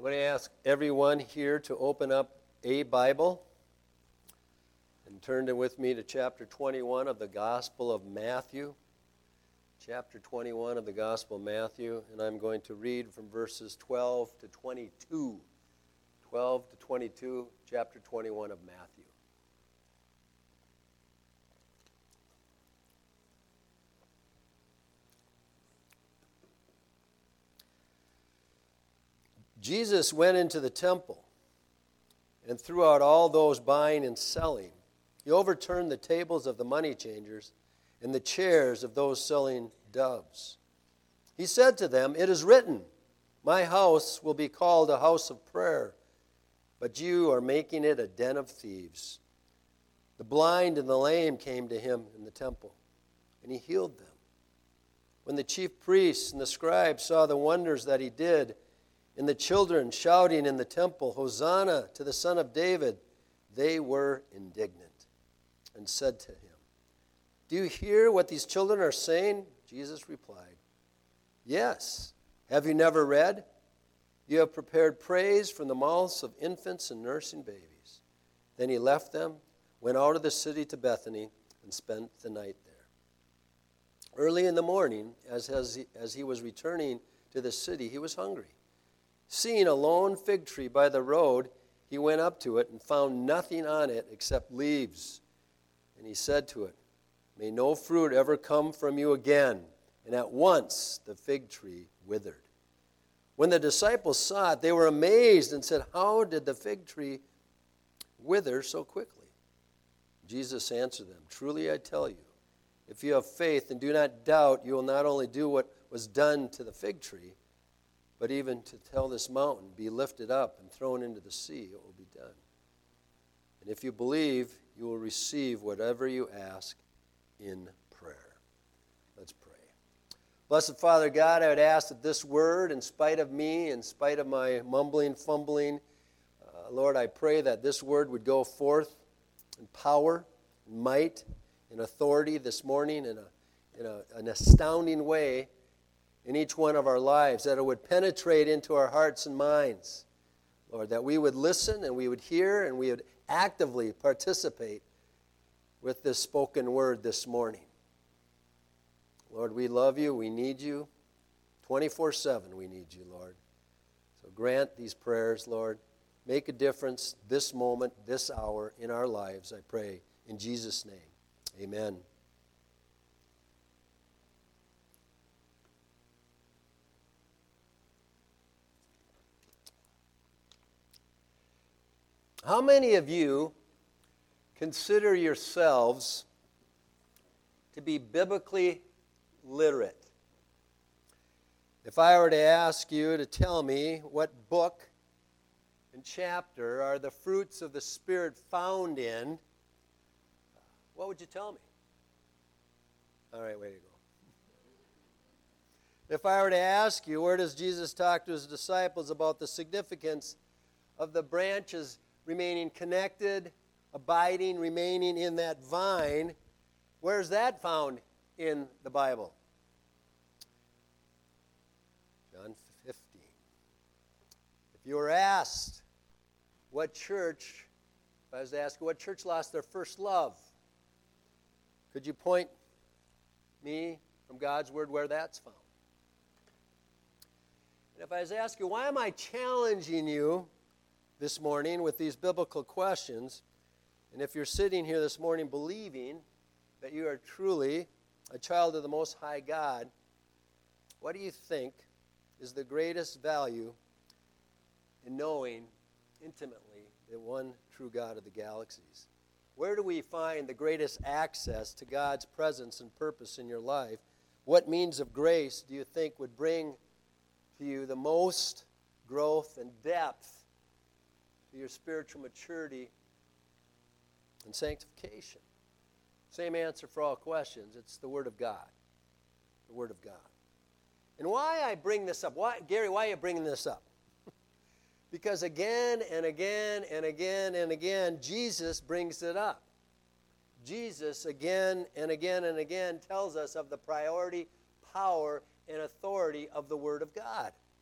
I'm going to ask everyone here to open up a Bible and turn it with me to chapter 21 of the Gospel of Matthew. Chapter 21 of the Gospel of Matthew, and I'm going to read from verses 12 to 22. 12 to 22, chapter 21 of Matthew. Jesus went into the temple and threw out all those buying and selling. He overturned the tables of the money changers and the chairs of those selling doves. He said to them, "It is written, 'My house will be called a house of prayer,' but you are making it a den of thieves." The blind and the lame came to him in the temple, and he healed them. When the chief priests and the scribes saw the wonders that he did, and the children shouting in the temple, "Hosanna to the Son of David," they were indignant and said to him, "Do you hear what these children are saying?" Jesus replied, "Yes. Have you never read? You have prepared praise from the mouths of infants and nursing babies." Then he left them, went out of the city to Bethany, and spent the night there. Early in the morning, as he was returning to the city, he was hungry. Seeing a lone fig tree by the road, he went up to it and found nothing on it except leaves. And he said to it, "May no fruit ever come from you again." And at once the fig tree withered. When the disciples saw it, they were amazed and said, "How did the fig tree wither so quickly?" Jesus answered them, "Truly I tell you, if you have faith and do not doubt, you will not only do what was done to the fig tree, but even to tell this mountain, 'Be lifted up and thrown into the sea,' it will be done. And if you believe, you will receive whatever you ask in prayer." Let's pray. Blessed Father God, I would ask that this word, in spite of me, in spite of my mumbling, fumbling, Lord, I pray that this word would go forth in power, in might, in authority this morning in an astounding way in each one of our lives, that it would penetrate into our hearts and minds, Lord, that we would listen and we would hear and we would actively participate with this spoken word this morning. Lord, we love you. We need you. 24/7 we need you, Lord. So grant these prayers, Lord. Make a difference this moment, this hour in our lives, I pray. In Jesus' name, amen. How many of you consider yourselves to be biblically literate? If I were to ask you to tell me what book and chapter are the fruits of the Spirit found in, what would you tell me? All right, way to go. If I were to ask you, where does Jesus talk to his disciples about the significance of the branches remaining connected, abiding, remaining in that vine, where's that found in the Bible? John 15. If you were asked what church, if I was to ask you what church lost their first love, could you point me from God's Word where that's found? And if I was to ask you, why am I challenging you this morning with these biblical questions, and if you're sitting here this morning believing that you are truly a child of the Most High God, what do you think is the greatest value in knowing intimately the one true God of the galaxies? Where do we find the greatest access to God's presence and purpose in your life? What means of grace do you think would bring to you the most growth and depth to your spiritual maturity and sanctification? Same answer for all questions. It's the Word of God. The Word of God. And why I bring this up? Gary, why are you bringing this up? Because again and again and again and again, Jesus brings it up. Jesus again and again and again tells us of the priority, power, and authority of the Word of God.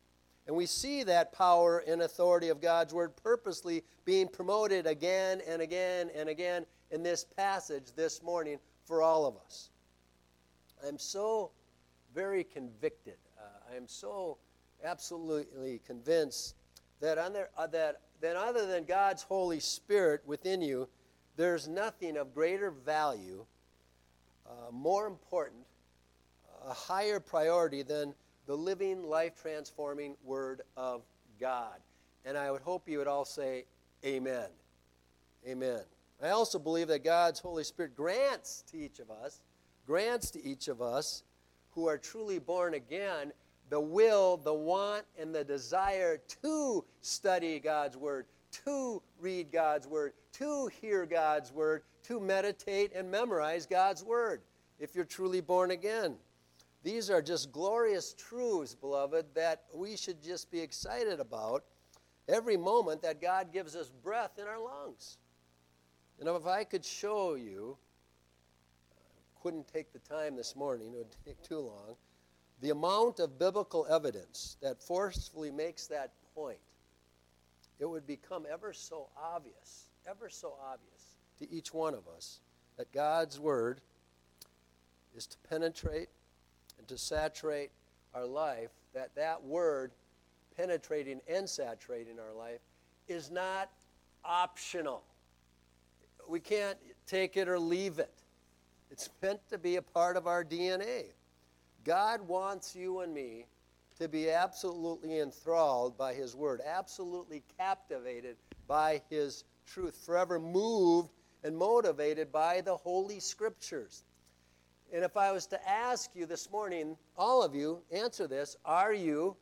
And we see that power and authority of God's Word purposely being promoted again and again and again in this passage this morning for all of us. I'm so very convicted. I am so absolutely convinced that other than God's Holy Spirit within you, there's nothing of greater value, more important, a higher priority than the living, life-transforming Word of God. And I would hope you would all say, amen. Amen. I also believe that God's Holy Spirit grants to each of us who are truly born again the will, the want, and the desire to study God's Word, to read God's Word, to hear God's Word, to meditate and memorize God's Word, if you're truly born again. These are just glorious truths, beloved, that we should just be excited about every moment that God gives us breath in our lungs. And if I could show you, couldn't take the time this morning, it would take too long, the amount of biblical evidence that forcefully makes that point, it would become ever so obvious to each one of us that God's Word is to penetrate and to saturate our life, that Word penetrating and saturating our life is not optional. We can't take it or leave it. It's meant to be a part of our DNA. God wants you and me to be absolutely enthralled by His Word, absolutely captivated by His truth, forever moved and motivated by the Holy Scriptures. And if I was to ask you this morning, all of you, answer this, are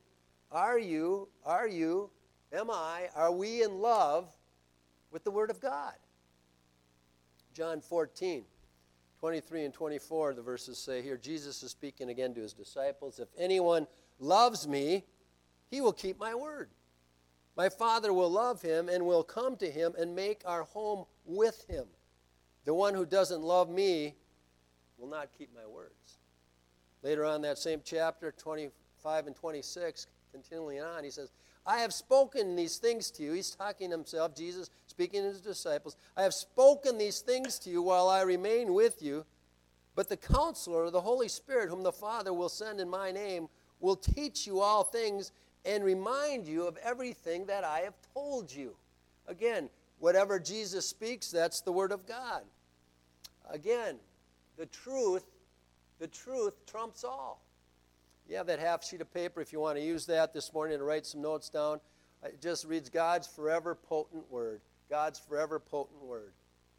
we in love with the Word of God? John 14, 23 and 24, the verses say here, Jesus is speaking again to His disciples, if anyone loves me, he will keep my word. My Father will love him and will come to him and make our home with him. The one who doesn't love me will not keep my words. Later on in that same chapter, 25 and 26, continuing on, he says, I have spoken these things to you. He's talking to himself, Jesus speaking to his disciples. I have spoken these things to you while I remain with you. But the Counselor, the Holy Spirit, whom the Father will send in my name, will teach you all things and remind you of everything that I have told you. Again, whatever Jesus speaks, that's the Word of God. Again, the truth trumps all. You have that half sheet of paper if you want to use that this morning to write some notes down. It just reads God's forever potent Word. God's forever potent Word.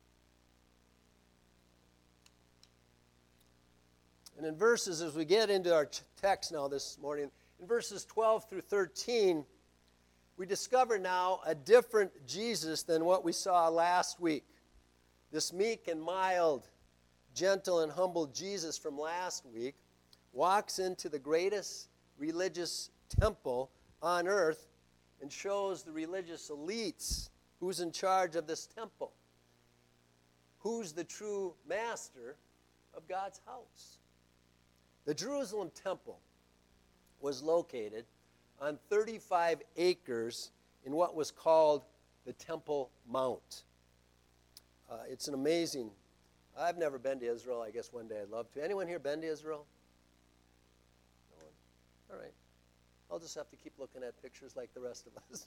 And in verses, as we get into our text now this morning, in verses 12 through 13, we discover now a different Jesus than what we saw last week. This meek and mild, gentle and humble Jesus from last week walks into the greatest religious temple on earth and shows the religious elites who's in charge of this temple, who's the true master of God's house. The Jerusalem temple was located on 35 acres in what was called the Temple Mount. It's an amazing, I've never been to Israel. I guess one day I'd love to. Anyone here been to Israel? No one? All right. I'll just have to keep looking at pictures like the rest of us.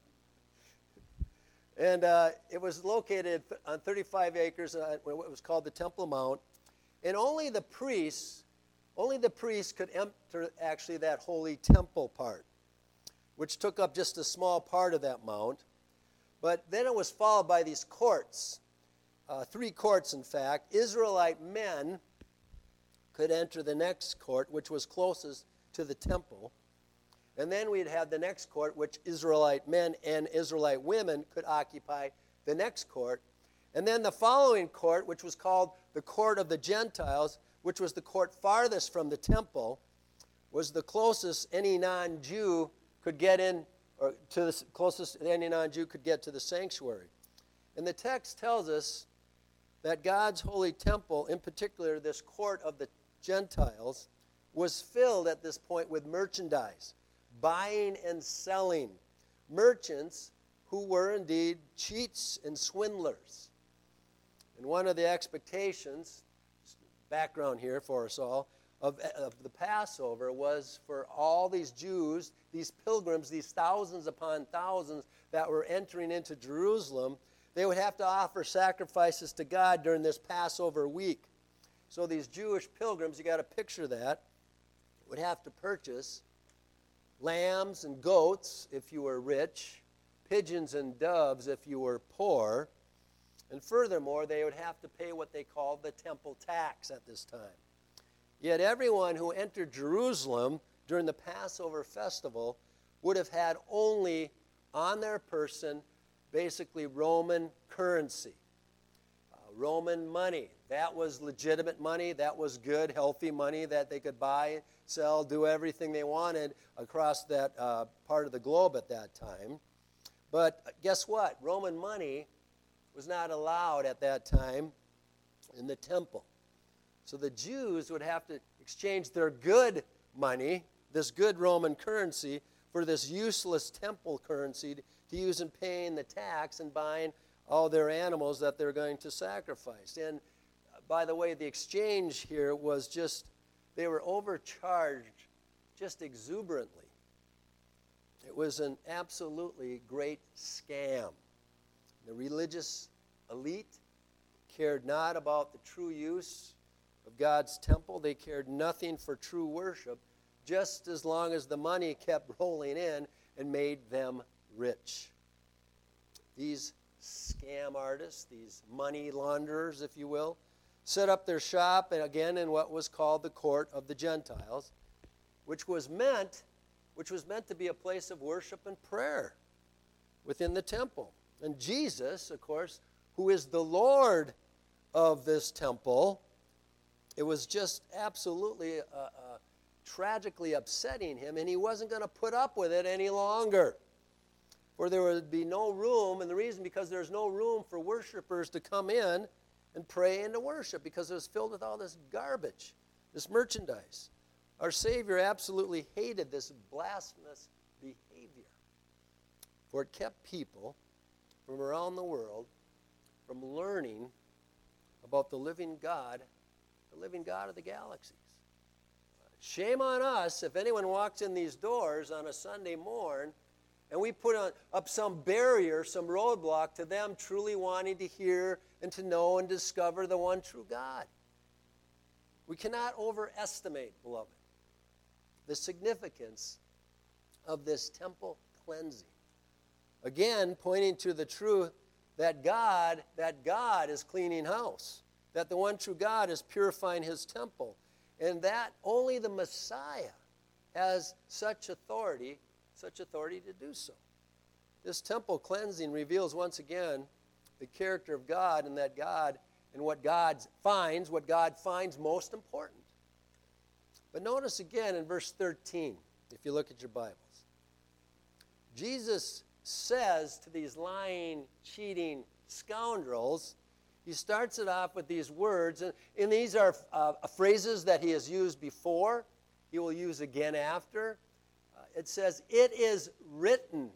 And it was located on 35 acres, what was called the Temple Mount. And only the priests could enter actually that holy temple part, which took up just a small part of that mount. But then it was followed by these courts, 3 courts in fact. Israelite men could enter the next court, which was closest to the temple. And then we'd have the next court, which Israelite men and Israelite women could occupy the next court. And then the following court, which was called the Court of the Gentiles, which was the court farthest from the temple, was the closest any non-Jew could get in, or to the closest any non-Jew could get to the sanctuary. And the text tells us that God's holy temple, in particular this court of the Gentiles, was filled at this point with merchandise, buying and selling, merchants who were indeed cheats and swindlers. And one of the expectations, background here for us all, of the Passover was for all these Jews, these pilgrims, these thousands upon thousands that were entering into Jerusalem, they would have to offer sacrifices to God during this Passover week. So these Jewish pilgrims, you got to picture that, would have to purchase lambs and goats if you were rich, pigeons and doves if you were poor, and furthermore, they would have to pay what they called the temple tax at this time. Yet everyone who entered Jerusalem during the Passover festival would have had only on their person basically Roman currency, Roman money. That was legitimate money. That was good, healthy money that they could buy, sell, do everything they wanted across that part of the globe at that time. But guess what? Roman money was not allowed at that time in the temple. So the Jews would have to exchange their good money, this good Roman currency, for this useless temple currency to use in paying the tax and buying all their animals that they're going to sacrifice. And by the way, the exchange here was just, they were overcharged just exuberantly. It was an absolutely great scam. The religious elite cared not about the true use of God's temple. They cared nothing for true worship, just as long as the money kept rolling in and made them rich. These scam artists, these money launderers, if you will, set up their shop, and again in what was called the court of the Gentiles, which was meant to be a place of worship and prayer within the temple. And Jesus, of course, who is the Lord of this temple, it was just absolutely tragically upsetting him, and he wasn't going to put up with it any longer. For there would be no room, and the reason because there's no room for worshipers to come in and pray and to worship, because it was filled with all this garbage, this merchandise. Our Savior absolutely hated this blasphemous behavior, for it kept people from around the world from learning about the living God of the galaxies. Shame on us if anyone walks in these doors on a Sunday morn and we put up some barrier, some roadblock to them truly wanting to hear and to know and discover the one true God. We cannot overestimate, beloved, the significance of this temple cleansing. Again, pointing to the truth that God is cleaning house, that the one true God is purifying his temple, and that only the Messiah has such authority to do so. This temple cleansing reveals once again the character of God, and that God and what God finds most important. But notice again in verse 13, if you look at your Bibles, Jesus says to these lying, cheating scoundrels, he starts it off with these words, and these are phrases that he has used before, he will use again after. It says, "It is written,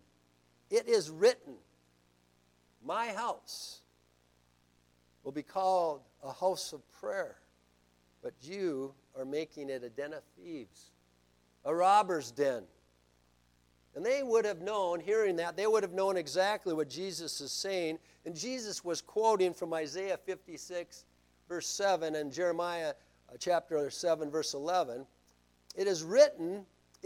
my house will be called a house of prayer, but you are making it a den of thieves, a robber's den." And they would have known, hearing that, they would have known exactly what Jesus is saying. And Jesus was quoting from Isaiah 56, verse 7, and Jeremiah chapter 7, verse 11. It is written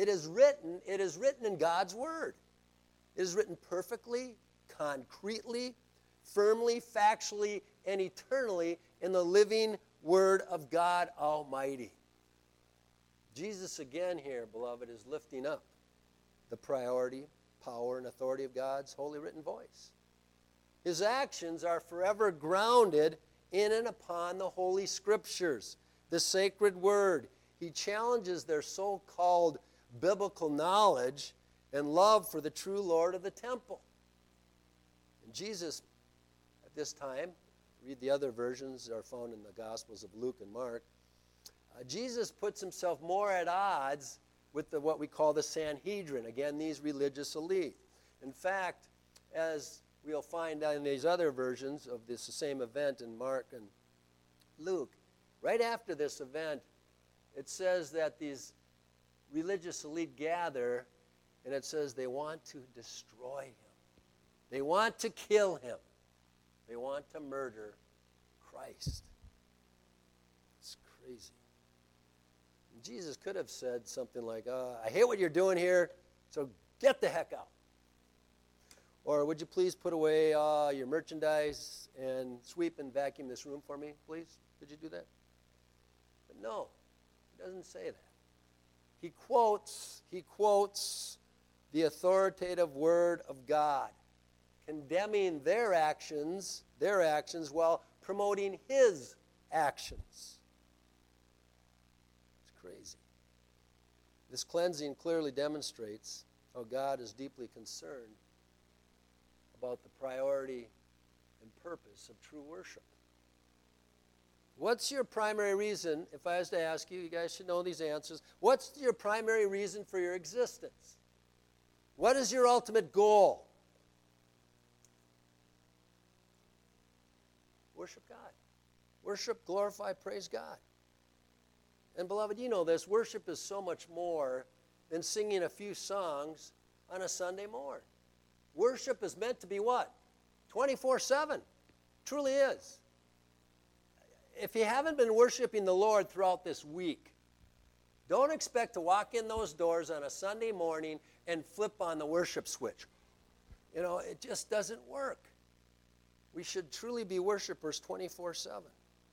in God's Word. It is written perfectly, concretely, firmly, factually, and eternally in the living Word of God Almighty. Jesus again here, beloved, is lifting up the priority, power, and authority of God's holy written voice. His actions are forever grounded in and upon the Holy Scriptures, the sacred Word. He challenges their so-called biblical knowledge and love for the true Lord of the temple. And Jesus, at this time, read the other versions that are found in the Gospels of Luke and Mark, Jesus puts himself more at odds with what we call the Sanhedrin. Again, these religious elite. In fact, as we'll find out in these other versions of this same event in Mark and Luke, right after this event, it says that these religious elite gather, and it says they want to destroy him. They want to kill him. They want to murder Christ. It's crazy. And Jesus could have said something like, I hate what you're doing here, so get the heck out. Or would you please put away your merchandise and sweep and vacuum this room for me, please? Could you do that? But no, he doesn't say that. He quotes the authoritative word of God, condemning their actions while promoting his actions. It's crazy. This cleansing clearly demonstrates how God is deeply concerned about the priority and purpose of true worship. What's your primary reason, if I was to ask you, you guys should know these answers, what's your primary reason for your existence? What is your ultimate goal? Worship God. Worship, glorify, praise God. And beloved, you know this, worship is so much more than singing a few songs on a Sunday morning. Worship is meant to be what? 24/7. Truly is. If you haven't been worshiping the Lord throughout this week, don't expect to walk in those doors on a Sunday morning and flip on the worship switch. You know, it just doesn't work. We should truly be worshipers 24/7.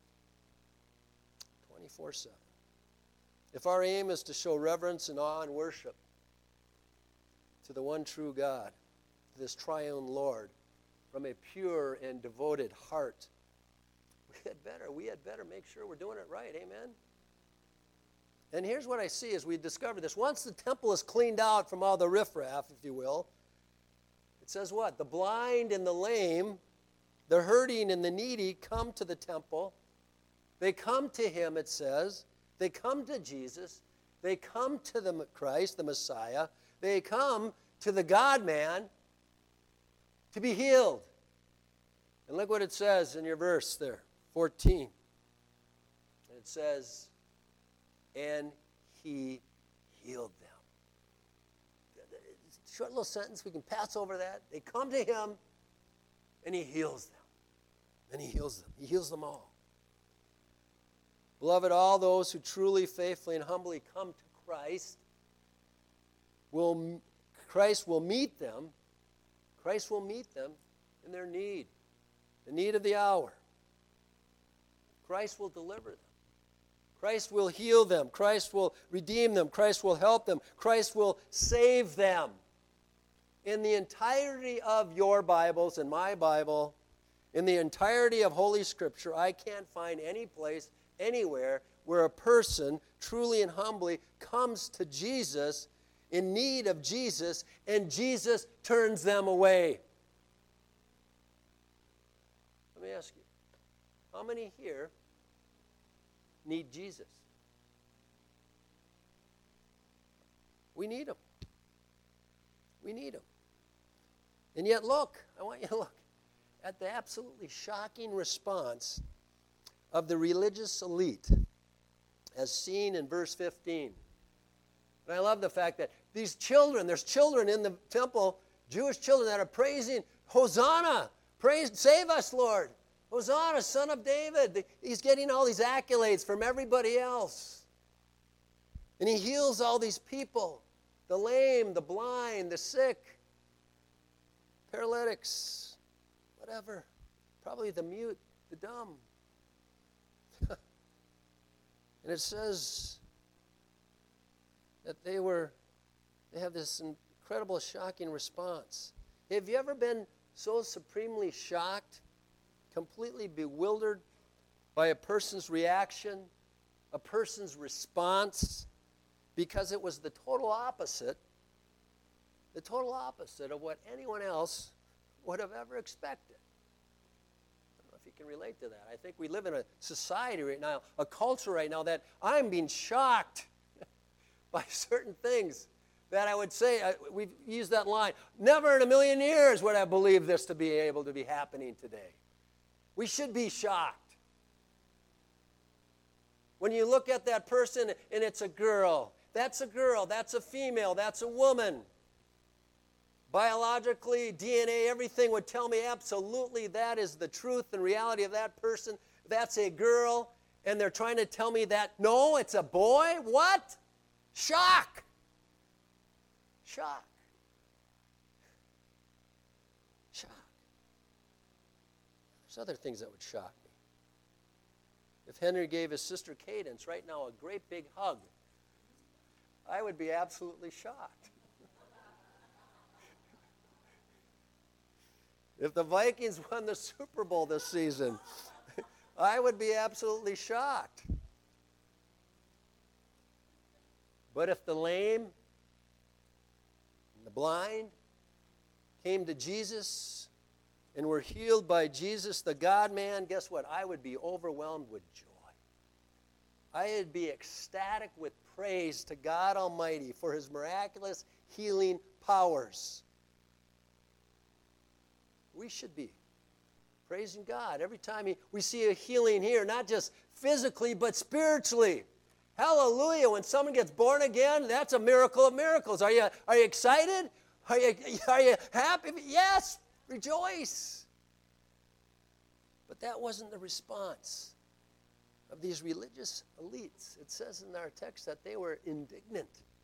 24/7. If our aim is to show reverence and awe and worship to the one true God, to this triune Lord, from a pure and devoted heart, we had better make sure we're doing it right. Amen? And here's what I see as we discover this. Once the temple is cleaned out from all the riffraff, if you will, it says what? The blind and the lame, the hurting and the needy come to the temple. They come to him, it says. They come to Jesus. They come to the Christ, the Messiah. They come to the God-man to be healed. And look what it says in your verse there, 14. It says, and he healed them. Short little sentence, we can pass over that. They come to him, and he heals them. And he heals them. He heals them all. Beloved, all those who truly, faithfully, and humbly come to Christ, Christ will meet them. Christ will meet them in their need, the need of the hour. Christ will deliver them. Christ will heal them. Christ will redeem them. Christ will help them. Christ will save them. In the entirety of your Bibles and my Bible, in the entirety of Holy Scripture, I can't find any place, anywhere, where a person truly and humbly comes to Jesus in need of Jesus, and Jesus turns them away. Let me ask you, how many here need Jesus? We need him. We need him. And yet look, I want you to look at the absolutely shocking response of the religious elite as seen in verse 15. And I love the fact that these children, there's children in the temple, Jewish children that are praising, Hosanna, save us, Lord. Hosanna, son of David. He's getting all these accolades from everybody else. And he heals all these people, the lame, the blind, the sick, paralytics, whatever, probably the mute, the dumb. And it says that they have this incredible, shocking response. Have you ever been so supremely shocked, completely bewildered by a person's reaction, a person's response, because it was the total opposite of what anyone else would have ever expected? I don't know if you can relate to that. I think we live in a society right now, a culture right now, that I'm being shocked by certain things that I would say, we've used that line, never in a million years would I believe this to be able to be happening today. We should be shocked. When you look at that person and it's a girl, that's a female, that's a woman. Biologically, DNA, everything would tell me absolutely that is the truth and reality of that person. That's a girl, and they're trying to tell me that, no, it's a boy? What? Shock. Shock. Shock. There's other things that would shock me. If Henry gave his sister Cadence right now a great big hug, I would be absolutely shocked. If the Vikings won the Super Bowl this season, I would be absolutely shocked. But if the lame and the blind came to Jesus and were healed by Jesus, the God-man, guess what? I would be overwhelmed with joy. I would be ecstatic with praise to God Almighty for his miraculous healing powers. We should be praising God every time we see a healing here, not just physically, but spiritually. Hallelujah. When someone gets born again, that's a miracle of miracles. Are you excited? Are you happy? Yes, rejoice. But that wasn't the response of these religious elites. It says in our text that they were indignant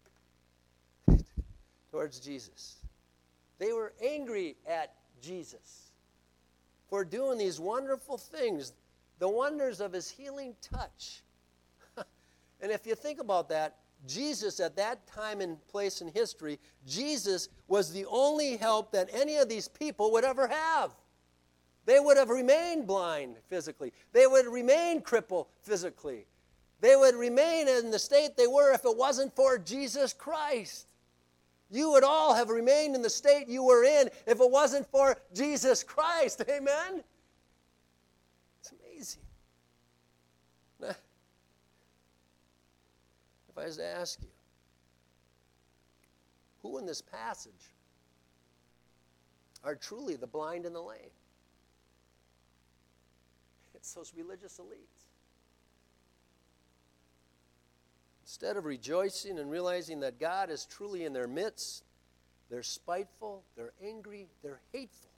towards Jesus. They were angry at Jesus for doing these wonderful things, the wonders of his healing touch. And if you think about that, Jesus at that time and place in history, Jesus was the only help that any of these people would ever have. They would have remained blind physically. They would remain crippled physically. They would remain in the state they were if it wasn't for Jesus Christ. You would all have remained in the state you were in if it wasn't for Jesus Christ. Amen? It's amazing. Now, if I was to ask you, who in this passage are truly the blind and the lame? It's those religious elites. Instead of rejoicing and realizing that God is truly in their midst, they're spiteful, they're angry, they're hateful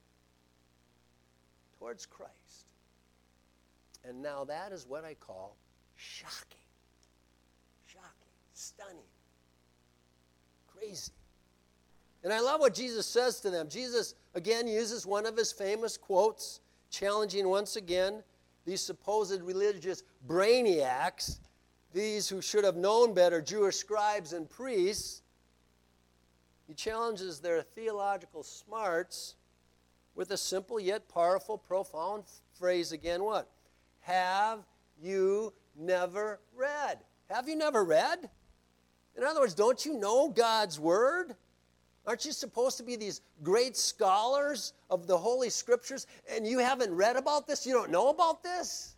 towards Christ. And now that is what I call shocking. Shocking, stunning, crazy. And I love what Jesus says to them. Jesus, again, uses one of his famous quotes, challenging once again these supposed religious brainiacs, these who should have known better, Jewish scribes and priests. He challenges their theological smarts with a simple yet powerful, profound phrase again, what? Have you never read? Have you never read? In other words, don't you know God's Word? Aren't you supposed to be these great scholars of the Holy Scriptures, and you haven't read about this? You don't know about this?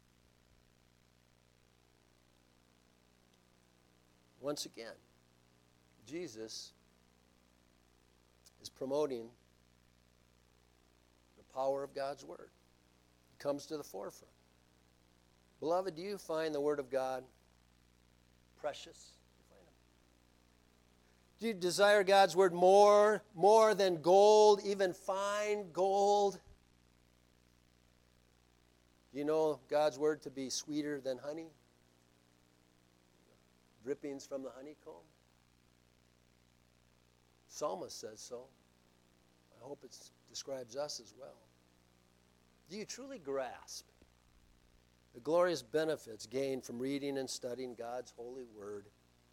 Once again, Jesus is promoting the power of God's Word. It comes to the forefront. Beloved, do you find the Word of God precious? Do you desire God's Word more than gold, even fine gold? Do you know God's Word to be sweeter than honey? Drippings from the honeycomb? Psalmist says so. I hope it describes us as well. Do you truly grasp the glorious benefits gained from reading and studying God's holy word?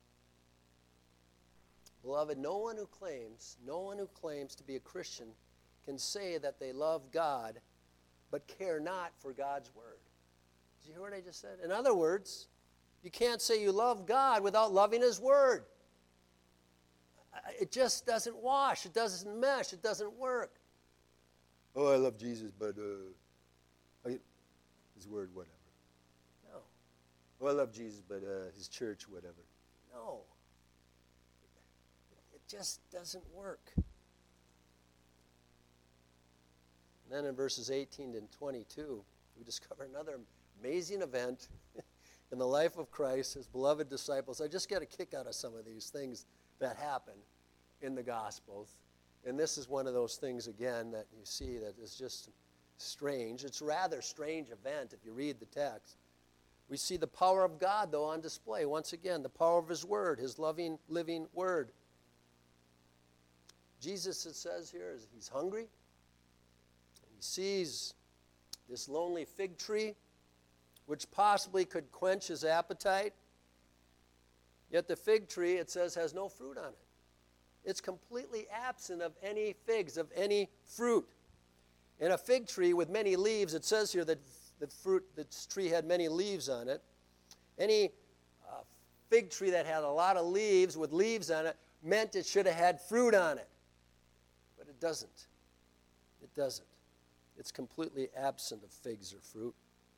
Beloved, no one who claims to be a Christian can say that they love God but care not for God's word. Did you hear what I just said? In other words, you can't say you love God without loving his word. It just doesn't wash. It doesn't mesh. It doesn't work. Oh, I love Jesus, but his word, whatever. No. Oh, I love Jesus, but his church, whatever. No. just doesn't work. And then in verses 18 and 22, we discover another amazing event in the life of Christ, his beloved disciples. I just get a kick out of some of these things that happen in the Gospels. And this is one of those things, again, that you see that is just strange. It's a rather strange event if you read the text. We see the power of God, though, on display. Once again, the power of his word, his loving, living word. Jesus, it says here, is he's hungry. He sees this lonely fig tree, which possibly could quench his appetite. Yet the fig tree, it says, has no fruit on it. It's completely absent of any figs, of any fruit. And a fig tree with many leaves, it says here that this tree had many leaves on it. Any fig tree that had a lot of leaves with leaves on it meant it should have had fruit on it. But it doesn't. It doesn't. It's completely absent of figs or fruit.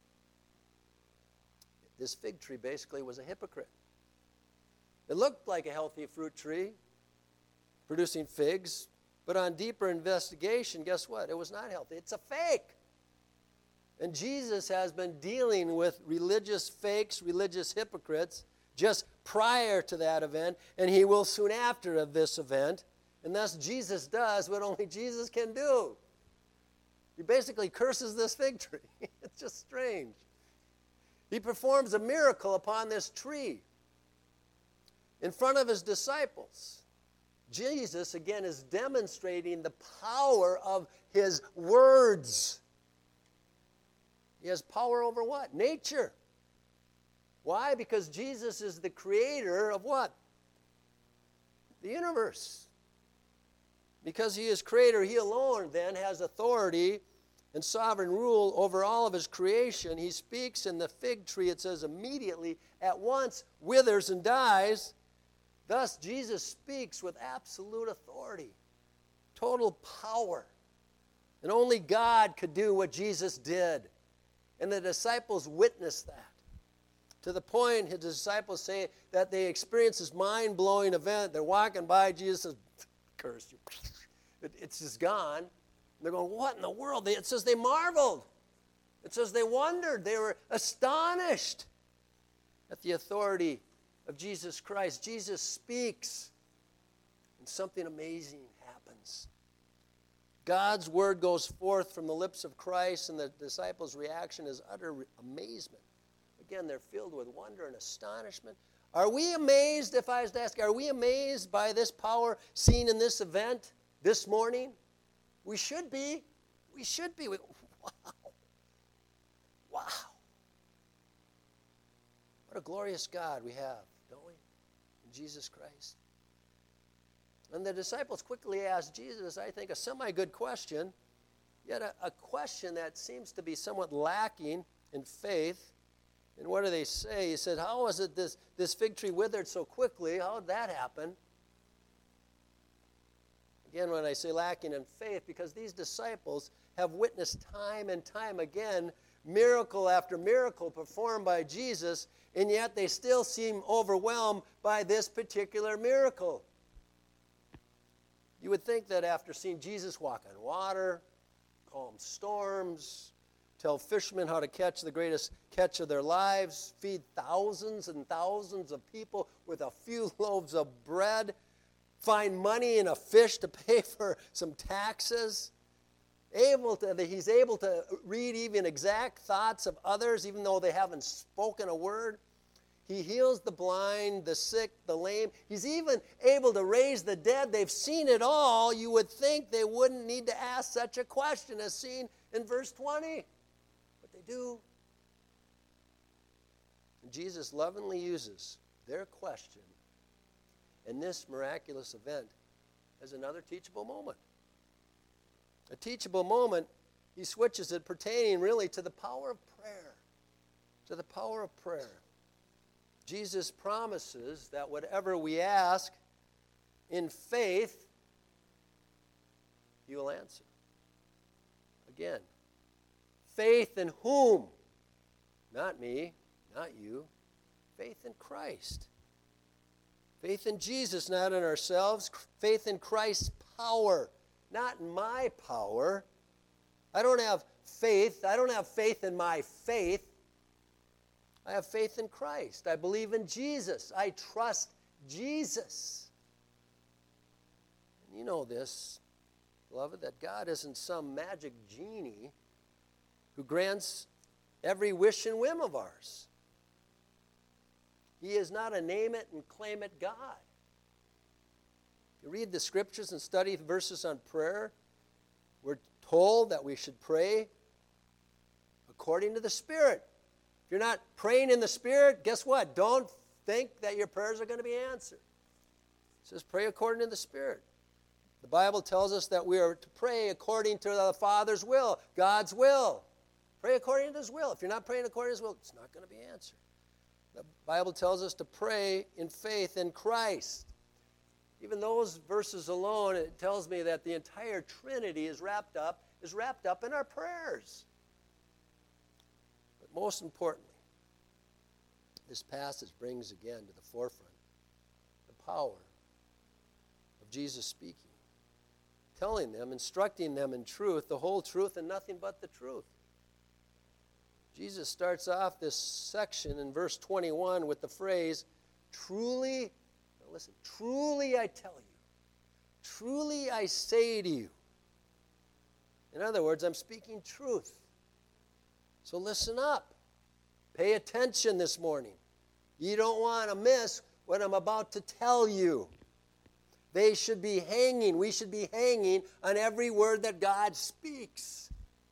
This fig tree basically was a hypocrite. It looked like a healthy fruit tree, producing figs, but on deeper investigation, guess what? It was not healthy. It's a fake. And Jesus has been dealing with religious fakes, religious hypocrites, just prior to that event, and he will soon after of this event. And thus Jesus does what only Jesus can do. He basically curses this fig tree. It's just strange. He performs a miracle upon this tree in front of his disciples. Jesus, again, is demonstrating the power of his words. He has power over what? Nature. Why? Because Jesus is the creator of what? The universe. Because he is creator, he alone then has authority and sovereign rule over all of his creation. He speaks, and the fig tree, it says, immediately, at once, withers and dies. Thus, Jesus speaks with absolute authority, total power. And only God could do what Jesus did. And the disciples witnessed that. To the point, his disciples say that they experience this mind-blowing event. They're walking by, Jesus says, curse you. It's just gone. And they're going, what in the world? It says they marveled. It says they wondered. They were astonished at the authority of Jesus Christ. Jesus speaks, and something amazing happens. God's word goes forth from the lips of Christ, and the disciples' reaction is utter amazement. Again, they're filled with wonder and astonishment. Are we amazed, if I was to ask, are we amazed by this power seen in this event this morning? We should be. We should be. Wow. Wow. What a glorious God we have, don't we? In Jesus Christ. And the disciples quickly asked Jesus, I think, a semi-good question, yet a question that seems to be somewhat lacking in faith. And what do they say? He said, how is it this fig tree withered so quickly? How did that happen? Again, when I say lacking in faith, because these disciples have witnessed time and time again miracle after miracle performed by Jesus, and yet they still seem overwhelmed by this particular miracle. You would think that after seeing Jesus walk on water, calm storms, tell fishermen how to catch the greatest catch of their lives, feed thousands and thousands of people with a few loaves of bread, find money in a fish to pay for some taxes, he's able to read even exact thoughts of others, even though they haven't spoken a word. He heals the blind, the sick, the lame. He's even able to raise the dead. They've seen it all. You would think they wouldn't need to ask such a question as seen in verse 20. But they do. And Jesus lovingly uses their question and this miraculous event as another teachable moment. A teachable moment, he switches it pertaining really to the power of prayer. To the power of prayer. Jesus promises that whatever we ask in faith, he will answer. Again, faith in whom? Not me, not you. Faith in Christ. Faith in Jesus, not in ourselves. Faith in Christ's power, not in my power. I don't have faith. I don't have faith in my faith. I have faith in Christ. I believe in Jesus. I trust Jesus. And you know this, beloved, that God isn't some magic genie who grants every wish and whim of ours. He is not a name it and claim it God. You read the scriptures and study verses on prayer, we're told that we should pray according to the Spirit. If you're not praying in the Spirit, guess what? Don't think that your prayers are going to be answered. It says pray according to the Spirit. The Bible tells us that we are to pray according to the Father's will, God's will. Pray according to His will. If you're not praying according to His will, it's not going to be answered. The Bible tells us to pray in faith in Christ. Even those verses alone, it tells me that the entire Trinity is wrapped up in our prayers. But most importantly, this passage brings again to the forefront the power of Jesus speaking, telling them, instructing them in truth, the whole truth and nothing but the truth. Jesus starts off this section in verse 21 with the phrase, truly, now listen, truly I tell you, truly I say to you. In other words, I'm speaking truth. So listen up. Pay attention this morning. You don't want to miss what I'm about to tell you. We should be hanging on every word that God speaks.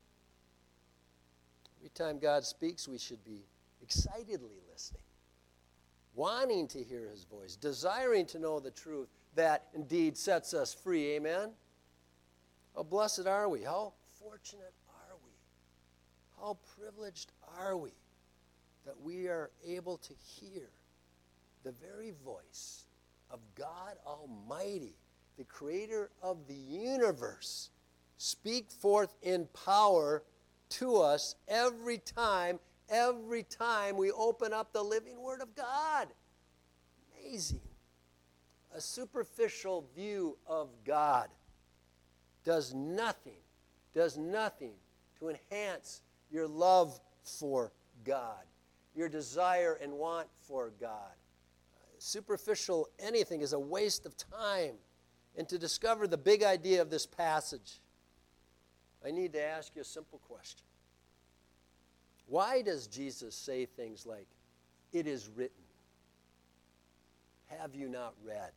Every time God speaks, we should be excitedly listening, wanting to hear His voice, desiring to know the truth that indeed sets us free. Amen? How blessed are we? How fortunate are we? How privileged are we that we are able to hear the very voice of God Almighty, the creator of the universe, speak forth in power to us every time we open up the living Word of God. Amazing. A superficial view of God does nothing to enhance your love for God, your desire and want for God. Superficial anything is a waste of time. And to discover the big idea of this passage, I need to ask you a simple question. Why does Jesus say things like, it is written? Have you not read?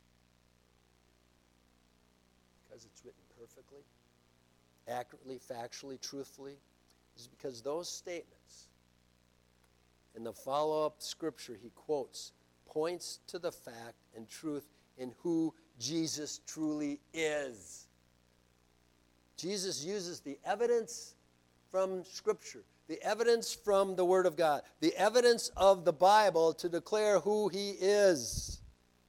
Because it's written perfectly, accurately, factually, truthfully. It's because those statements in the follow-up scripture he quotes points to the fact and truth in who Jesus truly is. Jesus uses the evidence from Scripture, the evidence from the Word of God, the evidence of the Bible to declare who He is.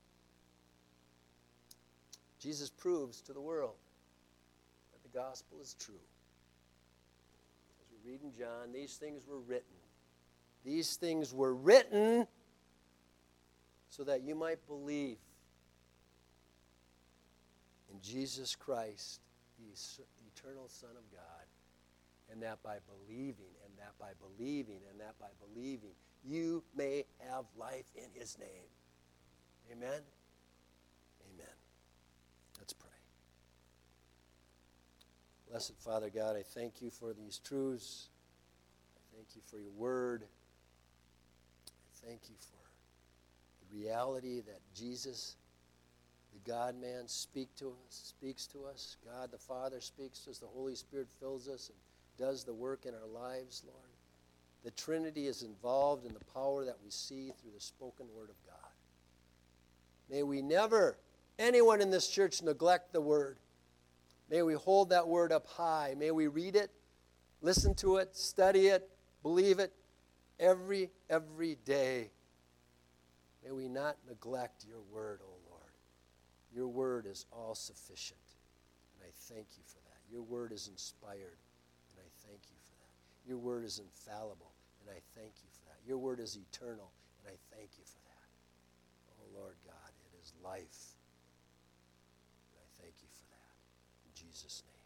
Jesus proves to the world that the gospel is true. As we read in John, these things were written. These things were written so that you might believe in Jesus Christ, the eternal Son of God, and that by believing, you may have life in His name. Amen? Amen. Let's pray. Blessed Father God, I thank you for these truths. I thank you for your word. I thank you for the reality that Jesus, the God-man, speaks to us. God the Father speaks to us. The Holy Spirit fills us and does the work in our lives, Lord. The Trinity is involved in the power that we see through the spoken word of God. May we never, anyone in this church, neglect the word. May we hold that word up high. May we read it, listen to it, study it, believe it every day. May we not neglect your word, O Lord. Your word is all sufficient, and I thank you for that. Your word is inspired, and I thank you for that. Your word is infallible, and I thank you for that. Your word is eternal, and I thank you for that. Oh, Lord God, life. And I thank you for that. In Jesus' name.